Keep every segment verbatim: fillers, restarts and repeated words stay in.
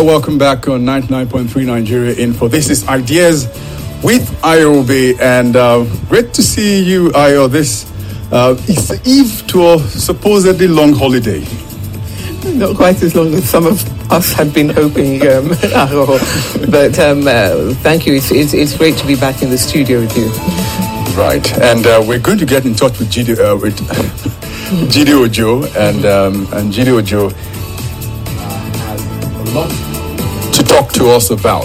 uh, welcome back on ninety-nine point three Nigeria Info. This is Ideas with Ayobi, and uh, great to see you, Ayo. This uh, is the eve to a supposedly long holiday. Not quite as long as some of us had been hoping, um, but um, uh, thank you. It's, it's, it's great to be back in the studio with you. Right, and uh, we're going to get in touch with Jide, uh, with Jide Ojo, and um, and Jide Ojo uh, has a lot to talk to us about.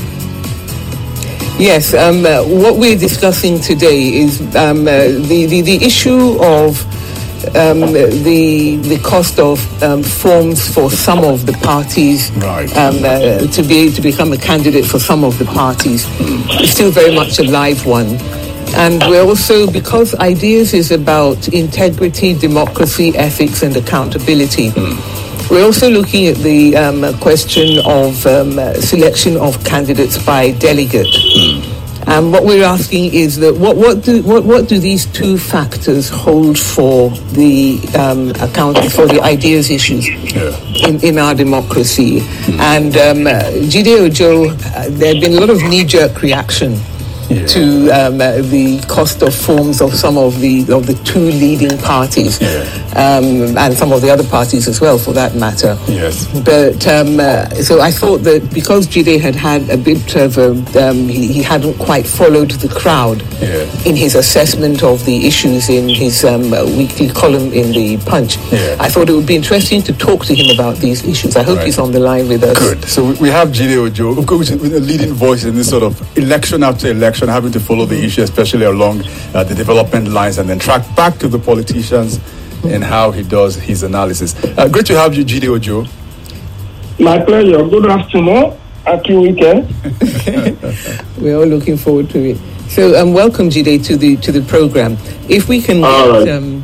Yes, um, uh, what we're discussing today is um, uh, the, the the issue of um, the the cost of um, forms for some of the parties, right. um, uh, to be able to become a candidate for some of the parties. It's still very much a live one. And we're also, because Ideas is about integrity, democracy, ethics, and accountability, mm. we're also looking at the um, question of um, uh, selection of candidates by delegate. Mm. And what we're asking is that what, what do what, what do these two factors hold for the um, account for the ideas issues yeah. in, in our democracy? Mm. And um, uh, Jide Ojo, uh, there have been a lot of knee-jerk reaction. Yeah. to um, uh, the cost of forms of some of the of the two leading parties, yeah. um, and some of the other parties as well, for that matter. Yes. But um, uh, so I thought that because Jide had had a bit of a, um, he, he hadn't quite followed the crowd yeah. in his assessment of the issues in his um, uh, weekly column in the Punch. Yeah. I thought it would be interesting to talk to him about these issues. I hope right. he's on the line with us. Good. So we have Jide Ojo, of course, with a leading voice in this sort of election after election, having to follow the issue, especially along uh, the development lines, and then track back to the politicians and how he does his analysis. Uh, great to have you, Jide Ojo. My pleasure. Good afternoon. Happy weekend. We're all looking forward to it. So, um, welcome, Jide, to the to the program. If we can. Get, right. um,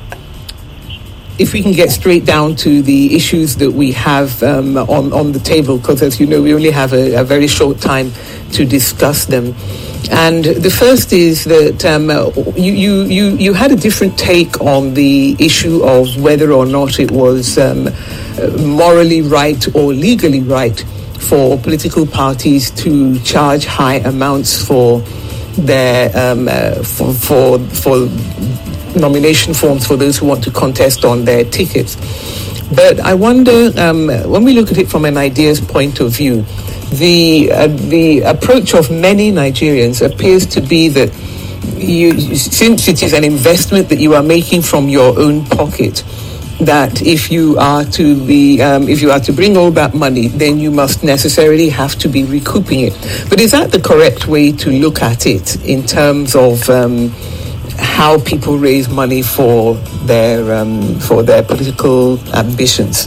If we can get straight down to the issues that we have um, on, on the table, because as you know, we only have a, a very short time to discuss them. And the first is that um, you, you, you, you had a different take on the issue of whether or not it was um, morally right or legally right for political parties to charge high amounts for their um, uh, for for for nomination forms for those who want to contest on their tickets. But I wonder, um, when we look at it from an ideas point of view, the uh, the approach of many Nigerians appears to be that you, since it is an investment that you are making from your own pocket, that if you are to be, um, if you are to bring all that money, then you must necessarily have to be recouping it. But is that the correct way to look at it in terms of um, how people raise money for their um, for their political ambitions?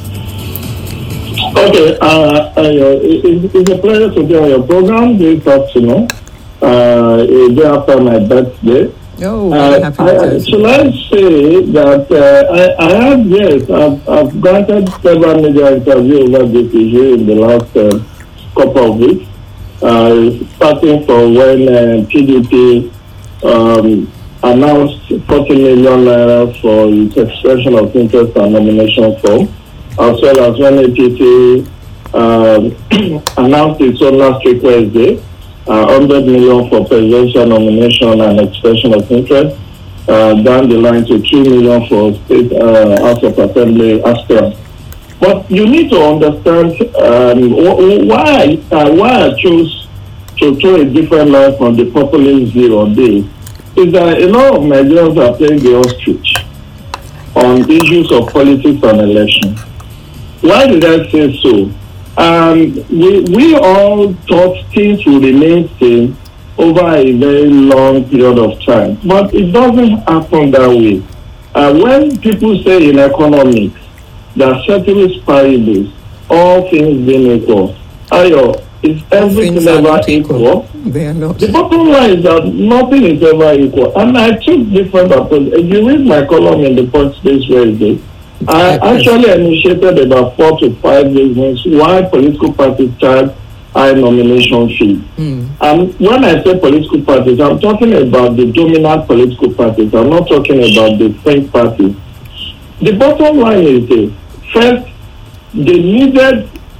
Okay, uh, uh, it, it's a pleasure to be on your program this afternoon, uh, a day after my birthday. Oh, very happy birthday. Shall I say that uh, I, I have, yes, I've, I've granted several media interviews over this issue in the last uh, couple of weeks, uh, starting from when uh, P D P um, announced forty million naira for its expression of interest and nomination form, as well as when A P C uh, announced its own last request day, uh, one hundred million for presidential nomination and expression of interest, uh, down the line to three million for state uh, House of Assembly aspirants. But you need to understand um, why, uh, why I chose to throw a different line from the populist view on this. Is that a lot of Nigerians are playing the ostrich on issues of politics and election. Why did I say so? Um, we, we all thought things would remain same over a very long period of time, but it doesn't happen that way. Uh, when people say in economics that ceteris paribus, all things being equal, Ayo, is everything ever equal? equal? They are not. The bottom line is that nothing is ever equal. And I took different approaches. If you read my column in the Punch this Wednesday, I actually initiated about four to five reasons why political parties charge high nomination fees. Mm. And when I say political parties, I'm talking about the dominant political parties. I'm not talking about the fringe parties. The bottom line is this. First, they needed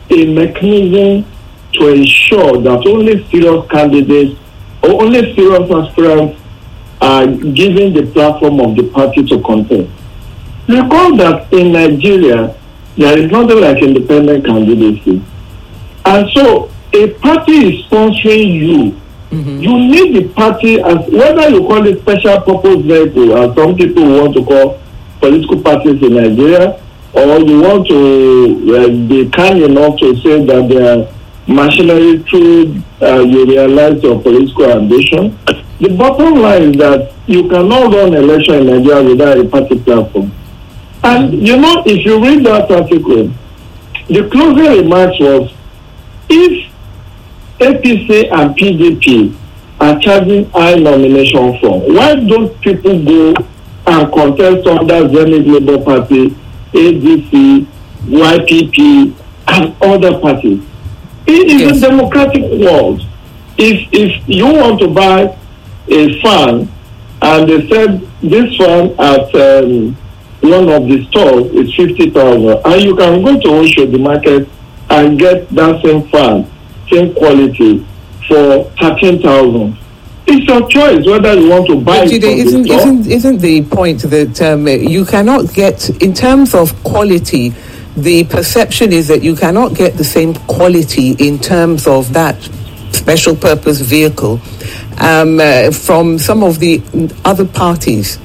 a mechanism to ensure that only serious candidates or only serious aspirants are given the platform of the party to contest. Recall that in Nigeria, there is nothing like independent candidacy. And so a party is sponsoring you. Mm-hmm. You need the party, as whether you call it special purpose vehicle, as some people want to call political parties in Nigeria, or you want to uh, be kind enough to say that they are machinery through uh, you realize your political ambition. The bottom line is that you cannot run election in Nigeria without a party platform. And you know, if you read that article, the closing remarks was, if A P C and P D P are charging high nomination form, why don't people go and contest under Zenith Labour Party, A D C, Y P P, and other parties? It is yes. a democratic world. If if you want to buy a fan, and they said this fan at um, one of the stores is fifty thousand, and you can go to Osho, the market, and get that same fan, same quality, for thirteen thousand. It's your choice whether you want to buy but it. Today, isn't, the store. isn't, isn't the point that um, you cannot get, in terms of quality, the perception is that you cannot get the same quality in terms of that special purpose vehicle um, uh, from some of the other parties?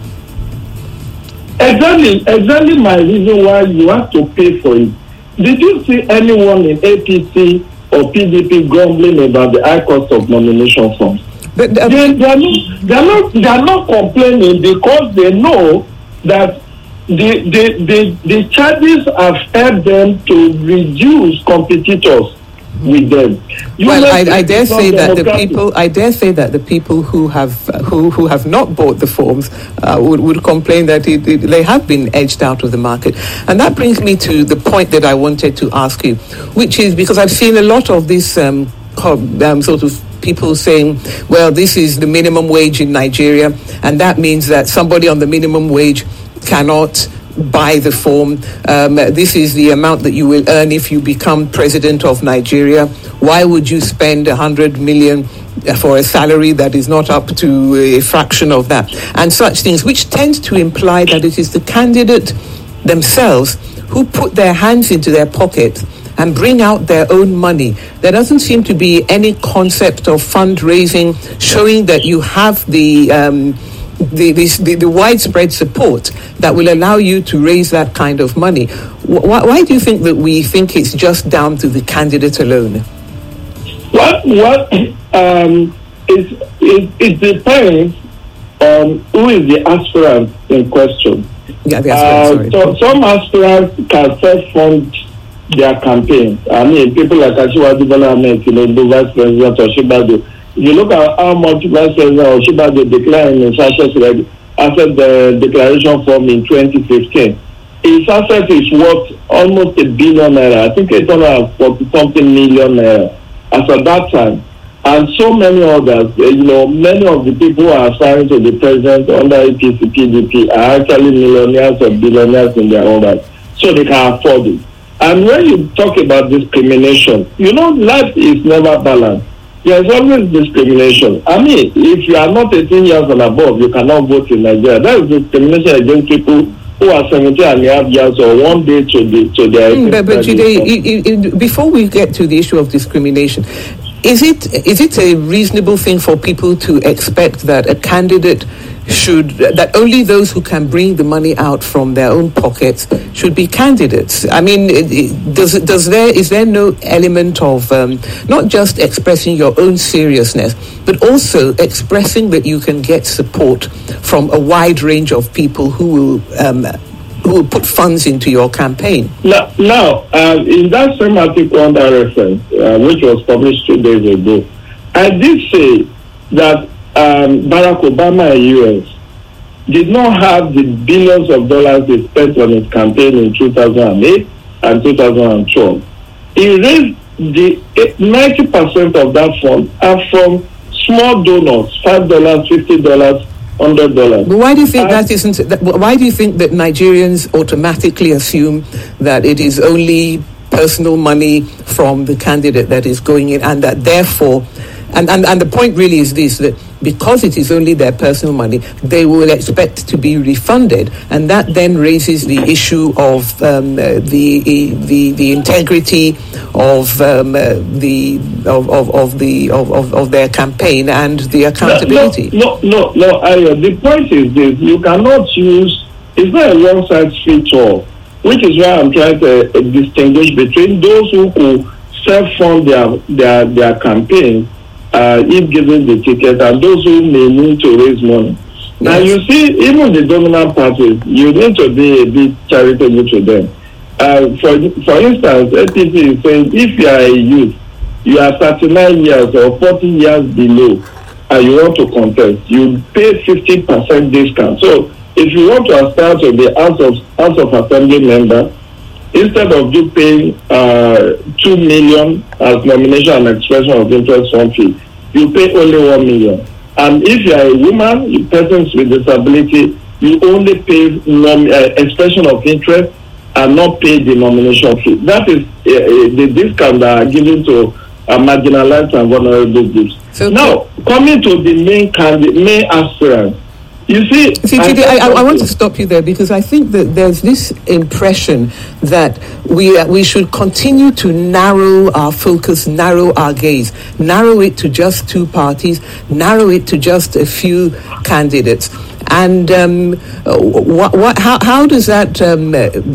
Exactly, exactly my reason why you have to pay for it. Did you see anyone in A P C or P D P grumbling about the high cost of nomination forms? But uh, they, they, are not, they, are not, they are not complaining because they know that the, the, the, the charges have helped them to reduce competitors with them. You well, I, I dare say that the people, I dare say that the people who have who, who have not bought the forms uh, would, would complain that it, it, they have been edged out of the market. And that brings me to the point that I wanted to ask you, which is because I've seen a lot of this um, um, sort of people saying, well, this is the minimum wage in Nigeria, and that means that somebody on the minimum wage cannot buy the form. Um, this is the amount that you will earn if you become president of Nigeria. Why would you spend a hundred million for a salary that is not up to a fraction of that? And such things, which tend to imply that it is the candidate themselves who put their hands into their pocket and bring out their own money. There doesn't seem to be any concept of fundraising showing that you have the um, The, the, the widespread support that will allow you to raise that kind of money. Why, why do you think that we think it's just down to the candidate alone? Well, well um, it, it, it depends on who is the aspirant in question. Yeah, the aspirant, uh, so, some aspirants can self-fund their campaigns. I mean, people like Asiwaju Bola Ahmed Tinubu, Vice President Osinbajo. If you look at how much Vice President Osinbajo declared in his assets asset the declaration form in twenty fifteen, his asset is worth almost a billion naira. I think eight hundred forty something million naira as at that time. And so many others, you know, many of the people who are aspiring to the president under A P C P D P are actually millionaires or billionaires in their own right, so they can afford it. And when you talk about discrimination, you know, life is never balanced. There is always discrimination. I mean, if you are not eighteen years and above, you cannot vote in Nigeria. That is discrimination against people who are seventeen and a half years or one day to the to their. Mm, but but today, it, it, before we get to the issue of discrimination, is it is it a reasonable thing for people to expect that a candidate should, that only those who can bring the money out from their own pockets should be candidates? I mean, does does there is there no element of um, not just expressing your own seriousness, but also expressing that you can get support from a wide range of people who will um, who will put funds into your campaign? Now, now uh, in that same article under reference, uh, which was published two days ago, I did say that Um, Barack Obama in U S did not have the billions of dollars he spent on his campaign in two thousand eight and two thousand twelve. He raised the ninety percent of that fund are from small donors, five dollars, fifty dollars, one hundred dollars. But why do you think and, that isn't, that, why do you think that Nigerians automatically assume that it is only personal money from the candidate that is going in, and that therefore, and, and, and the point really is this, that because it is only their personal money, they will expect to be refunded, and that then raises the issue of um, uh, the, the the integrity of um, uh, the of, of, of the of, of, of their campaign and the accountability. No, no, no, no. Ayo, the point is this: you cannot use. It's not a one-size-fits-all, which is why I'm trying to uh, distinguish between those who could self-fund their their their campaign. Uh, if given the ticket, and those who may need to raise money. Yes. Now you see, even the dominant parties, you need to be a bit charitable to them. Uh, for for instance, A P C is saying if you are a youth, you are thirty-nine years or forty years below, and you want to contest, you pay fifty percent discount. So if you want to aspire to be House of House of Assembly member, instead of you paying uh, two million as nomination and expression of interest fund fee, you pay only one million. And if you are a woman, you persons with disability, you only pay nom- uh, expression of interest and not pay the nomination fee. That is uh, uh, the discount that are given to uh, marginalized and vulnerable groups. So now, coming to the main candidate, main aspirant. You see, see Chidi, I, I, I want to stop you there, because I think that there's this impression that we uh, we should continue to narrow our focus, narrow our gaze, narrow it to just two parties, narrow it to just a few candidates. And um, what, what, how, how does that um,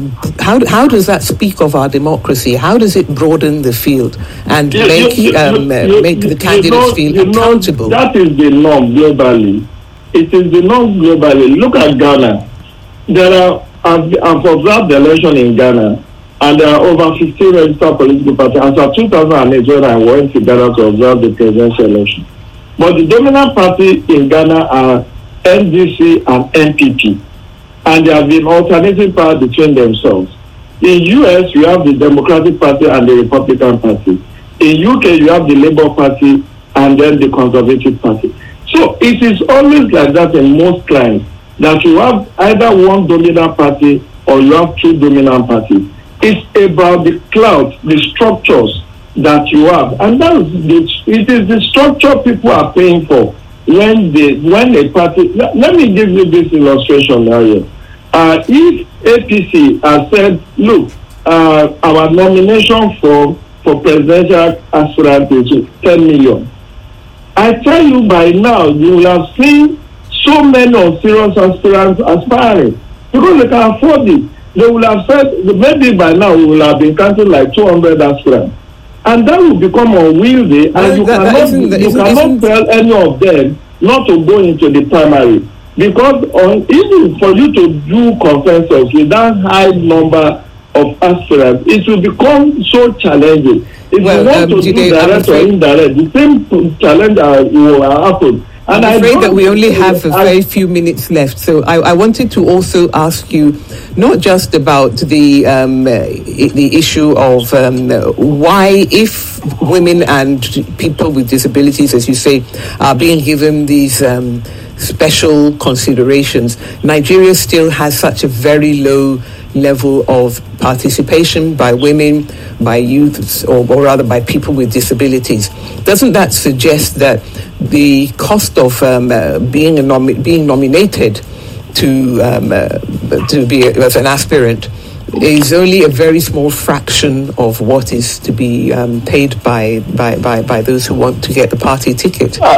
how how does that speak of our democracy? How does it broaden the field and you, make you, you, um, you, make you, the candidates you know, feel you accountable? Know, that is the norm globally. It is the norm globally. Look at Ghana. There are, I've, I've observed the election in Ghana, and there are over fifty registered political parties. As of two thousand eight, when I went to Ghana to observe the presidential election. But the dominant party in Ghana are N D C and N P P, and there have been alternating power between themselves. In U S, you have the Democratic Party and the Republican Party. In U K, you have the Labour Party and then the Conservative Party. So it is always like that in most clients, that you have either one dominant party or you have two dominant parties. It's about the clout, the structures that you have, and that is the, it is the structure people are paying for when they when a party. Let, let me give you this illustration now here. Uh, if A P C has said, look, uh, our nomination for for presidential aspirant is ten million. I tell you, by now you will have seen so many serious aspirants aspiring because they can afford it. They will have said, maybe by now we will have been counting like two hundred aspirants, and that will become unwieldy, well, and you that, cannot that isn't, that you isn't, cannot isn't, tell any of them not to go into the primary, because on, even for you to do consensus with that high number of aspirants, it will become so challenging. If well, you want um, to do they, direct or indirect, the same challenge uh, will happen. And I'm afraid I that we only have a very few minutes left. So I, I wanted to also ask you, not just about the um, the issue of um, why, if women and people with disabilities, as you say, are being given these um, special considerations, Nigeria still has such a very low level of participation by women, by youths, or, or rather by people with disabilities. Doesn't that suggest that the cost of um, uh, being a nomi- being nominated to um, uh, to be a, as an aspirant is only a very small fraction of what is to be um, paid by, by, by, by those who want to get the party ticket? I,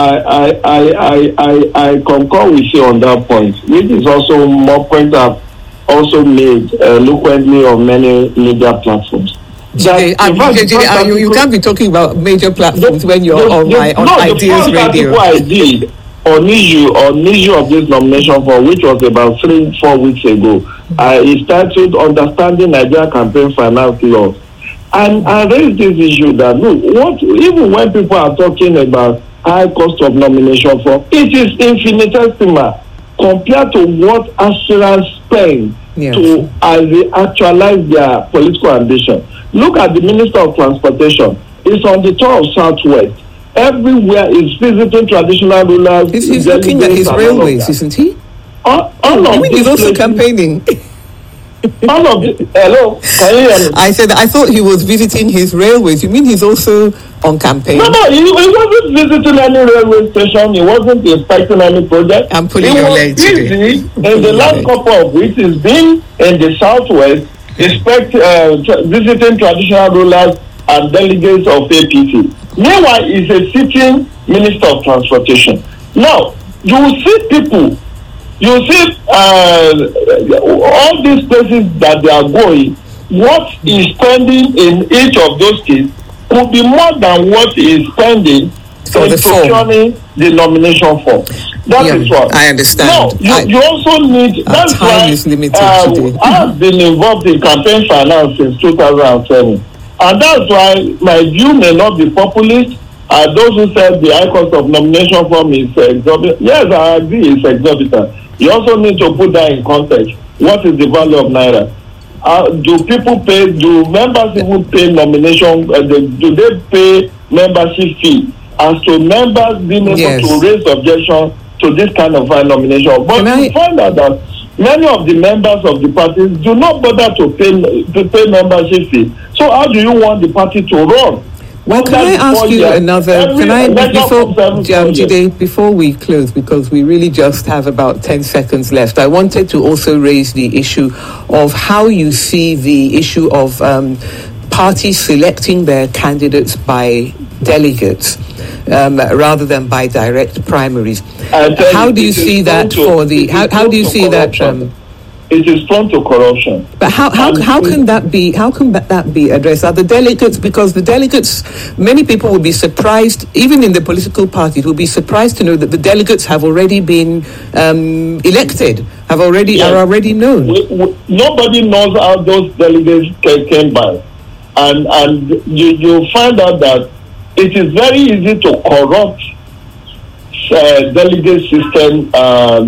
I, I, I, I, I concur with you on that point, which is also more point I've also made uh, eloquently on many media platforms. Jide, um, Jide, Jide, you, you can't be talking about major platforms the, when you're the, on the, my on no, Ideas the Radio. I did on issue on issue of this nomination for, which was about three four weeks ago. Mm-hmm. Uh, it started Understanding Nigeria Campaign Finance Laws, and I raised this issue that look, what even when people are talking about high cost of nomination for, it is infinitesimal compared to what aspirants spend yes. to as they actualize their political ambition. Look at the Minister of Transportation. He's on the tour of Southwest. Everywhere he's visiting traditional rulers. He's, he's looking at his railways, isn't he? All, all I of mean, he's also places, campaigning. Part of the, hello, can you hear me? I said, I thought he was visiting his railways. You mean he's also on campaign? No, no, he, he wasn't visiting any railway station. He wasn't inspecting any project. I'm pulling he your was leg busy today. in the last couple of weeks. He's been in the southwest, inspect, uh, tra- visiting traditional rulers and delegates of A P C. Meanwhile, he's a sitting minister of transportation. Now, you will see people, you will see uh, all these places that they are going, what he's spending in each of those cases could be more than what he is spending for in the procuring the nomination form. That Yeah, is what. I understand. Now, you, I- you also need, Our that's time why is limited uh, today. I've been involved in campaign finance since two thousand seven. And that's why my view may not be populist. Uh, those who said the high cost of nomination form is uh, exorbitant. Yes, I agree, it's exorbitant. You also need to put that in context. What is the value of Naira? Uh, do people pay, do members even pay nomination, uh, they, do they pay membership fee? As to members being able Yes. to raise objection to this kind of uh, nomination. But Can you I- find out that many of the members of the parties do not bother to pay, to pay membership fee. So how do you want the party to run? Well, can I ask you another? Can I before um, Jide, before we close, because we really just have about ten seconds left. I wanted to also raise the issue of how you see the issue of um, parties selecting their candidates by delegates um, rather than by direct primaries. How do you see that for the? How, how do you see that? Um, It is prone to corruption. But how, how, how can that be, how can that, that be addressed? Are the delegates, because the delegates, many people will be surprised, even in the political parties, will be surprised to know that the delegates have already been um, elected, have already, Yes. are already known. We, we, nobody knows how those delegates came, came by. And, and you, you find out that it is very easy to corrupt uh, delegate system, uh,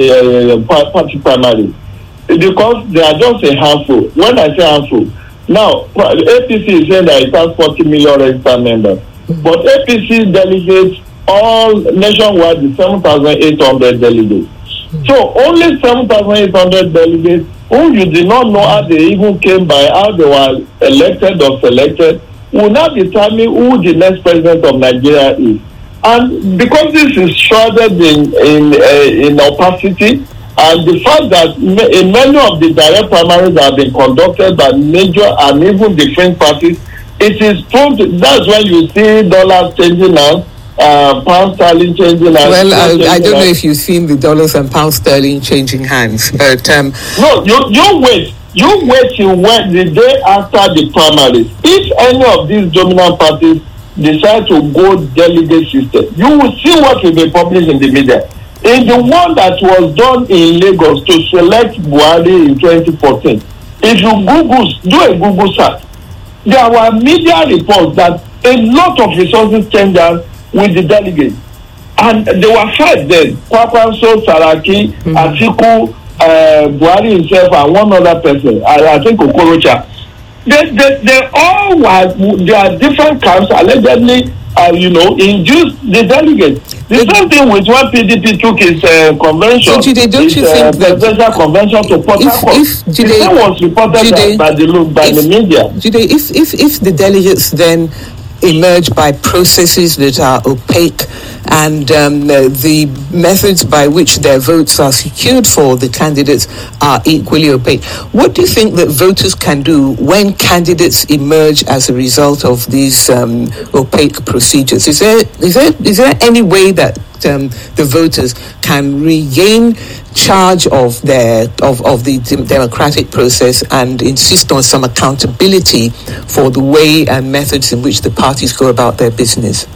uh, party primary. Because they are just a handful. When I say handful, now A P C is saying that it has forty million registered members, but A P C delegates all nationwide is seven thousand eight hundred delegates. So only seven thousand eight hundred delegates who you did not know how they even came by, how they were elected or selected, will now determine who the next president of Nigeria is. And because this is shrouded in in uh, in opacity. And the fact that in many of the direct primaries have been conducted by major and even different parties, it is prone to, that's when you see dollars changing now, uh, pound sterling changing hands. Well, I, I don't know if you've seen the dollars and pound sterling changing hands, but um, no, you you wait, you wait till when the day after the primaries. If any of these dominant parties decide to go delegate system, you will see what will be published in the media. In the one that was done in Lagos to select Buhari in twenty fourteen, if you Google, do a Google search, there were media reports that a lot of resources changed hands with the delegates. And there were five then, Kwakwanso, Saraki, mm-hmm. Atiku, uh, Buhari himself, and one other person, I, I think Okorocha. They, they, they all were, there are different camps allegedly, uh, you know, induced the delegates. The same thing with when P D P took its uh, convention, so Jide, don't its you uh, think that presidential convention to Port Harcourt. If, if the Jide, same was reported Jide, by the by if, the media. Jide, if, if, if the delegates then emerge by processes that are opaque and um, the, the methods by which their votes are secured for the candidates are equally opaque. What do you think that voters can do when candidates emerge as a result of these um, opaque procedures? Is there is there is there any way that um, the voters can regain charge of their of, of the de- democratic process and insist on some accountability for the way and methods in which the parties go about their business?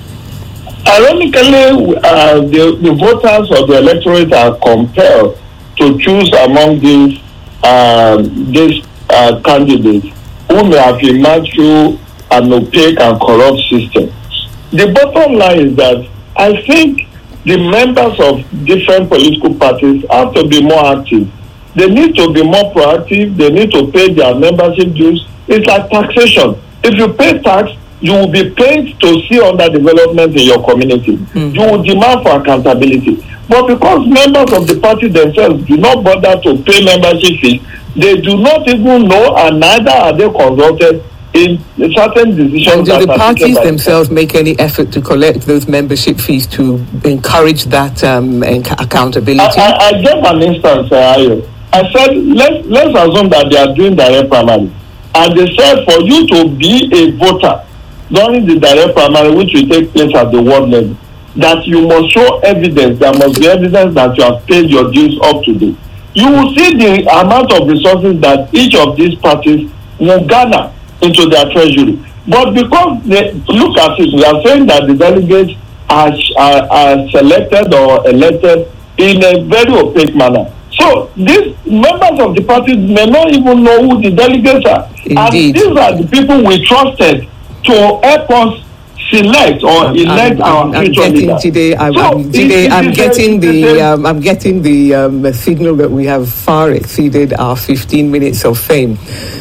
Ironically, uh, the, the voters or the electorate are compelled to choose among these uh, these uh, candidates who may have emerged through an opaque and corrupt system. The bottom line is that I think the members of different political parties have to be more active. They need to be more proactive. They need to pay their membership dues. It's like taxation. If you pay tax, you will be paid to see underdevelopment in your community. Mm. You will demand for accountability. But because members of the party themselves do not bother to pay membership fees, They do not even know, and neither are they consulted in certain decisions. And do that the are parties taken by themselves make any effort to collect those membership fees to encourage that um, enc- accountability? I, I, I gave an instance, uh, Ayo. I said, let's, let's assume that they are doing direct primary. And they said for you to be a voter during the direct primary, which will take place at the ward level, that you must show evidence. There must be evidence that you have paid your dues up to date. You will see the amount of resources that each of these parties will gather into their treasury. But because they look at it, we are saying that the delegates are, are, are selected or elected in a very opaque manner. So these members of the parties may not even know who the delegates are. Indeed. And these are the people we trusted to help us select or I'm, elect I'm, our I'm, I'm future getting leaders. today. I'm, So I'm, today, it- I'm it is getting a- the. it is- Um, I'm getting the um, signal that we have far exceeded our fifteen minutes of fame.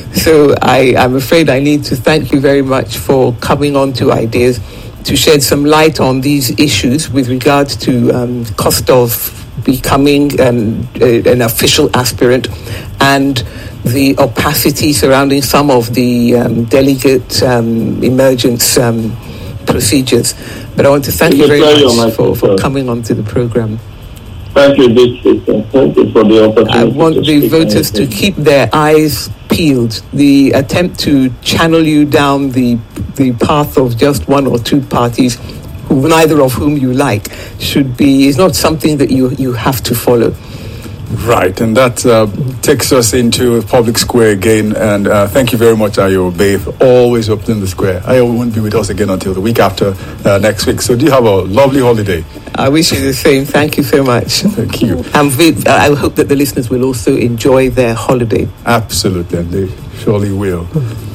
So I, I'm afraid I need to thank you very much for coming on to Ideas to shed some light on these issues with regard to um, cost of becoming um, a, an official aspirant and the opacity surrounding some of the um, delegate um, emergence um, procedures. But I want to thank It's you a very pleasure, my much for, for sister. coming on to the program. Thank you, big sister. Thank you for the opportunity. I want to the speak. voters to keep their eyes peeled. The attempt to channel you down the the path of just one or two parties, who, neither of whom you like, should be is not something that you, you have to follow. Right, and that uh, takes us into Public Square again. And uh, thank you very much, Ayo Obey, for always opening the square. Ayo won't be with us again until the week after uh, next week. So do you have a lovely holiday? I wish you the same. Thank you so much. Thank you. And vi- I hope that the listeners will also enjoy their holiday. Absolutely, and they surely will.